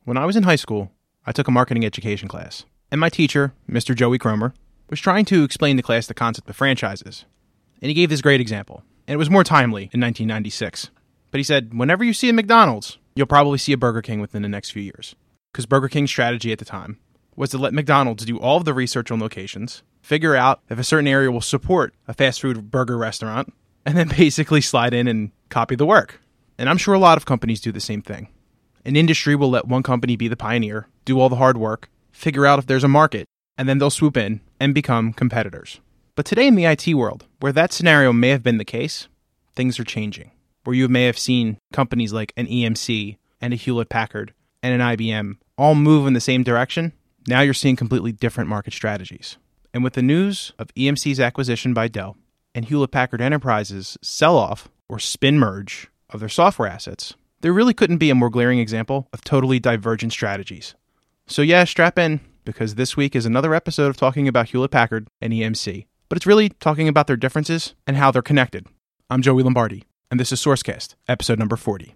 When I was in high school, I took a marketing education class, and my teacher, Mr. Joey Cromer, was trying to explain the class the concept of franchises. And he gave this great example, and it was more timely in 1996. But he said, whenever you see a McDonald's, you'll probably see a Burger King within the next few years. Because Burger King's strategy at the time was to let McDonald's do all of the research on locations, figure out if a certain area will support a fast food burger restaurant, and then basically slide in and copy the work. And I'm sure a lot of companies do the same thing. An industry will let one company be the pioneer, do all the hard work, figure out if there's a market, and then they'll swoop in and become competitors. But today in the IT world, where that scenario may have been the case, things are changing. Where you may have seen companies like an EMC and a Hewlett-Packard and an IBM all move in the same direction, now you're seeing completely different market strategies. And with the news of EMC's acquisition by Dell and Hewlett-Packard Enterprise's sell-off or spin merge of their software assets, there really couldn't be a more glaring example of totally divergent strategies. So yeah, strap in, because this week is another episode of talking about Hewlett-Packard and EMC. But it's really talking about their differences and how they're connected. I'm Joey Lombardi, and this is Sourcecast, episode number 40.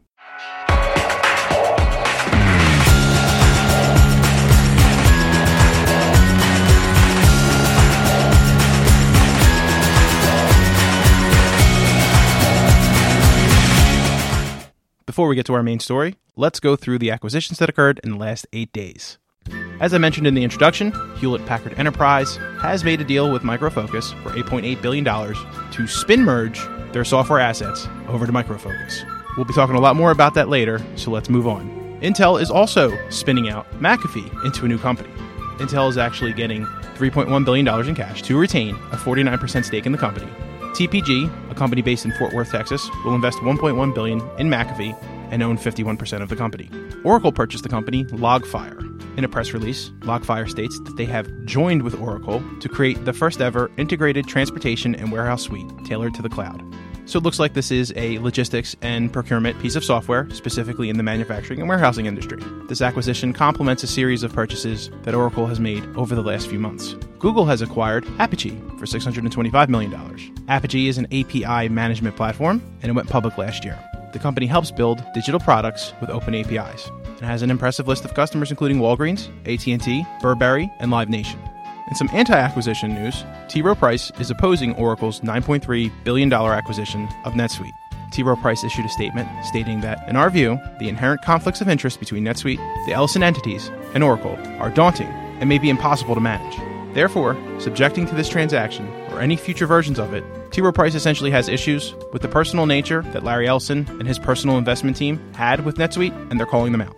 Before we get to our main story, let's go through the acquisitions that occurred in the last 8 days. As I mentioned in the introduction, Hewlett-Packard Enterprise has made a deal with Micro Focus for $8.8 billion to spin merge their software assets over to Micro Focus. We'll be talking a lot more about that later, so let's move on. Intel is also spinning out McAfee into a new company. Intel is actually getting $3.1 billion in cash to retain a 49% stake in the company. TPG, a company based in Fort Worth, Texas, will invest $1.1 billion in McAfee and own 51% of the company. Oracle purchased the company Logfire. In a press release, Logfire states that they have joined with Oracle to create the first ever integrated transportation and warehouse suite tailored to the cloud. So it looks like this is a logistics and procurement piece of software, specifically in the manufacturing and warehousing industry. This acquisition complements a series of purchases that Oracle has made over the last few months. Google has acquired Apigee for $625 million. Apigee is an API management platform, and it went public last year. The company helps build digital products with open APIs. It has an impressive list of customers including Walgreens, AT&T, Burberry, and Live Nation. In some anti-acquisition news, T. Rowe Price is opposing Oracle's $9.3 billion acquisition of NetSuite. T. Rowe Price issued a statement stating that, in our view, the inherent conflicts of interest between NetSuite, the Ellison entities, and Oracle are daunting and may be impossible to manage. Therefore, subjecting to this transaction, or any future versions of it, T. Rowe Price essentially has issues with the personal nature that Larry Ellison and his personal investment team had with NetSuite, and they're calling them out.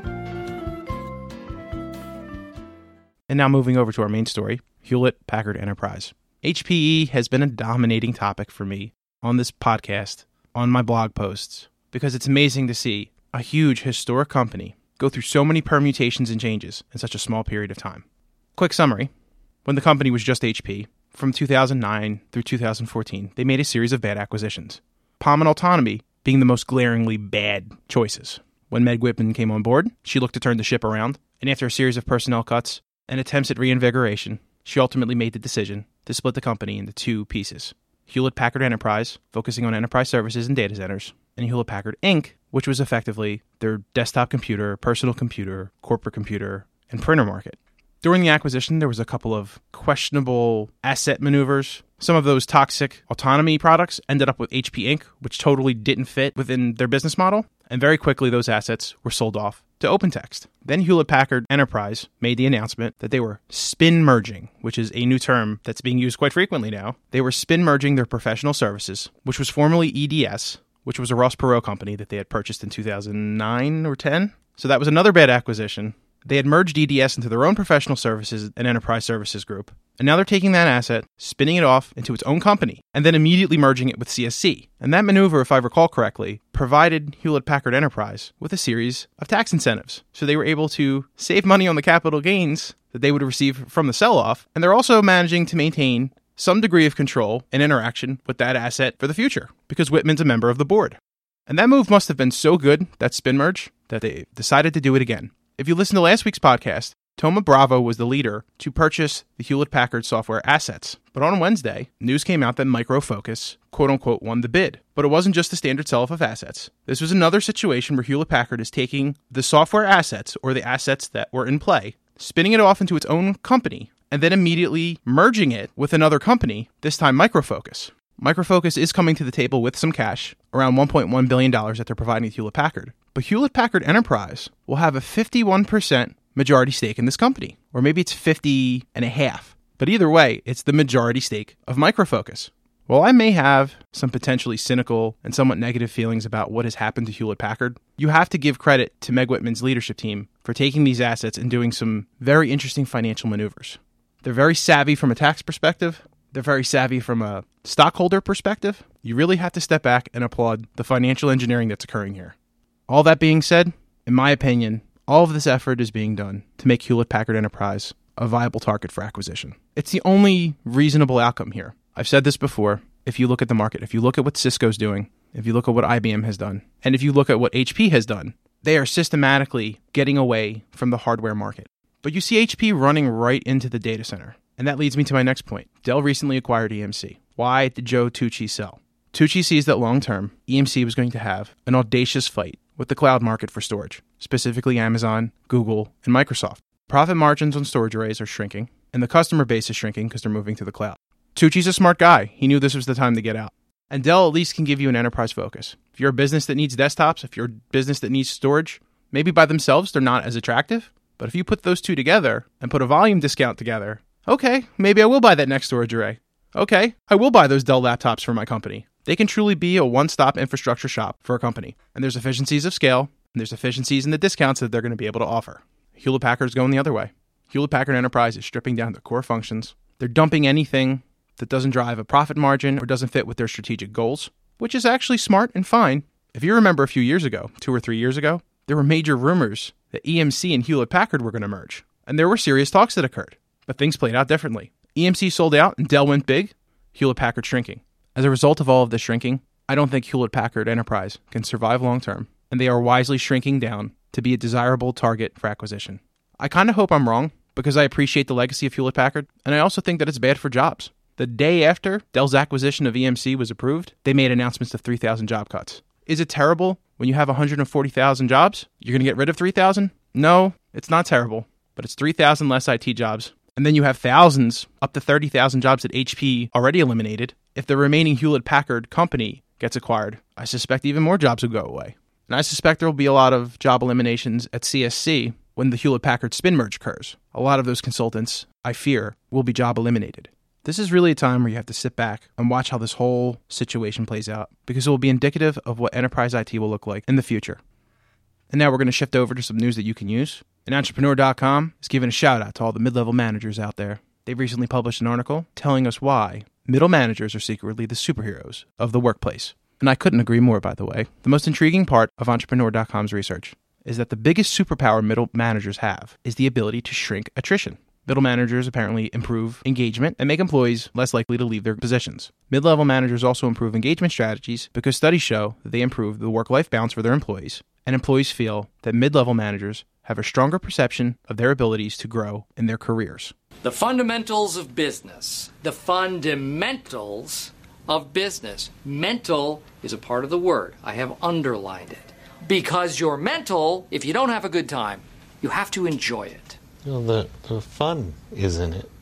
And now moving over to our main story, Hewlett-Packard Enterprise. HPE has been a dominating topic for me on this podcast, on my blog posts, because it's amazing to see a huge historic company go through so many permutations and changes in such a small period of time. Quick summary. When the company was just HP, from 2009 through 2014, they made a series of bad acquisitions. Palm and Autonomy being the most glaringly bad choices. When Meg Whitman came on board, she looked to turn the ship around, and after a series of personnel cuts and attempts at reinvigoration, she ultimately made the decision to split the company into two pieces. Hewlett-Packard Enterprise, focusing on enterprise services and data centers, and Hewlett-Packard Inc., which was effectively their desktop computer, personal computer, corporate computer, and printer market. During the acquisition, there was a couple of questionable asset maneuvers. Some of those toxic autonomy products ended up with HP Inc., which totally didn't fit within their business model, and very quickly those assets were sold off to OpenText. Then Hewlett-Packard Enterprise made the announcement that they were spin merging, which is a new term that's being used quite frequently now. They were spin merging their professional services, which was formerly EDS, which was a Ross Perot company that they had purchased in 2009 or 10. So that was another bad acquisition. They had merged EDS into their own professional services and enterprise services group, and now they're taking that asset, spinning it off into its own company, and then immediately merging it with CSC. And that maneuver, if I recall correctly, provided Hewlett-Packard Enterprise with a series of tax incentives. So they were able to save money on the capital gains that they would receive from the sell-off, and they're also managing to maintain some degree of control and interaction with that asset for the future, because Whitman's a member of the board. And that move must have been so good, that spin merge, that they decided to do it again. If you listen to last week's podcast, Thoma Bravo was the leader to purchase the Hewlett-Packard software assets. But on Wednesday, news came out that Micro Focus, quote-unquote, won the bid. But it wasn't just the standard sell-off of assets. This was another situation where Hewlett-Packard is taking the software assets, or the assets that were in play, spinning it off into its own company, and then immediately merging it with another company, this time Micro Focus. Micro Focus is coming to the table with some cash, around $1.1 billion that they're providing to Hewlett-Packard. But Hewlett-Packard Enterprise will have a 51% majority stake in this company. Or maybe it's 50.5%. But either way, it's the majority stake of Micro Focus. While I may have some potentially cynical and somewhat negative feelings about what has happened to Hewlett-Packard, you have to give credit to Meg Whitman's leadership team for taking these assets and doing some very interesting financial maneuvers. They're very savvy from a tax perspective. They're very savvy from a stockholder perspective. You really have to step back and applaud the financial engineering that's occurring here. All that being said, in my opinion, all of this effort is being done to make Hewlett-Packard Enterprise a viable target for acquisition. It's the only reasonable outcome here. I've said this before. If you look at the market, if you look at what Cisco's doing, if you look at what IBM has done, and if you look at what HP has done, they are systematically getting away from the hardware market. But you see HP running right into the data center. And that leads me to my next point. Dell recently acquired EMC. Why did Joe Tucci sell? Tucci sees that long-term, EMC was going to have an audacious fight with the cloud market for storage, specifically Amazon, Google, and Microsoft. Profit margins on storage arrays are shrinking, and the customer base is shrinking because they're moving to the cloud. Tucci's a smart guy. He knew this was the time to get out. And Dell at least can give you an enterprise focus. If you're a business that needs desktops, if you're a business that needs storage, maybe by themselves they're not as attractive. But if you put those two together and put a volume discount together, okay, maybe I will buy that next storage array. Okay, I will buy those Dell laptops for my company. They can truly be a one-stop infrastructure shop for a company. And there's efficiencies of scale, and there's efficiencies in the discounts that they're going to be able to offer. Hewlett-Packard's going the other way. Hewlett-Packard Enterprise is stripping down their core functions. They're dumping anything that doesn't drive a profit margin or doesn't fit with their strategic goals, which is actually smart and fine. If you remember a few years ago, 2 or 3 years ago, there were major rumors that EMC and Hewlett-Packard were going to merge. And there were serious talks that occurred. But things played out differently. EMC sold out and Dell went big, Hewlett-Packard shrinking. As a result of all of this shrinking, I don't think Hewlett-Packard Enterprise can survive long-term, and they are wisely shrinking down to be a desirable target for acquisition. I kind of hope I'm wrong, because I appreciate the legacy of Hewlett-Packard, and I also think that it's bad for jobs. The day after Dell's acquisition of EMC was approved, they made announcements of 3,000 job cuts. Is it terrible when you have 140,000 jobs? You're going to get rid of 3,000? No, it's not terrible, but it's 3,000 less IT jobs. And then you have thousands, up to 30,000 jobs that HP already eliminated. If the remaining Hewlett-Packard company gets acquired, I suspect even more jobs will go away. And I suspect there will be a lot of job eliminations at CSC when the Hewlett-Packard spin merge occurs. A lot of those consultants, I fear, will be job eliminated. This is really a time where you have to sit back and watch how this whole situation plays out, because it will be indicative of what enterprise IT will look like in the future. And now we're going to shift over to some news that you can use. And Entrepreneur.com is giving a shout out to all the mid-level managers out there. They've recently published an article telling us why middle managers are secretly the superheroes of the workplace. And I couldn't agree more, by the way. The most intriguing part of Entrepreneur.com's research is that the biggest superpower middle managers have is the ability to shrink attrition. Middle managers apparently improve engagement and make employees less likely to leave their positions. Mid-level managers also improve engagement strategies because studies show that they improve the work-life balance for their employees, and employees feel that mid-level managers have a stronger perception of their abilities to grow in their careers. The fundamentals of business. The fundamentals of business. Mental is a part of the word. I have underlined it. Because you're mental, if you don't have a good time, you have to enjoy it. Well, the fun is in it.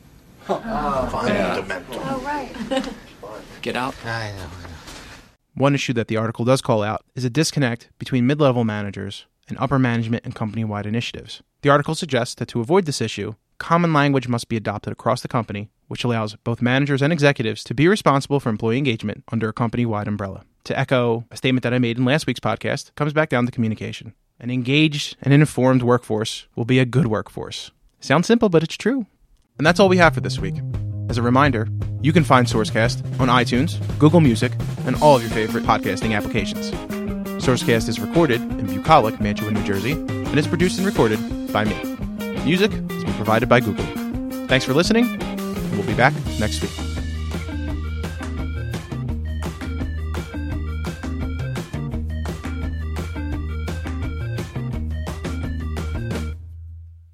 Fundamental. Oh, right. Get out. I know. One issue that the article does call out is a disconnect between mid-level managers and upper management and company-wide initiatives. The article suggests that to avoid this issue, common language must be adopted across the company, which allows both managers and executives to be responsible for employee engagement under a company-wide umbrella. To echo a statement that I made in last week's podcast, comes back down to communication. An engaged and informed workforce will be a good workforce. Sounds simple, but it's true. And that's all we have for this week. As a reminder, you can find Sourcecast on iTunes, Google Music, and all of your favorite podcasting applications. Sourcecast is recorded in Bucolic, Mantua, New Jersey, and is produced and recorded by me. Music has been provided by Google. Thanks for listening, and we'll be back next week.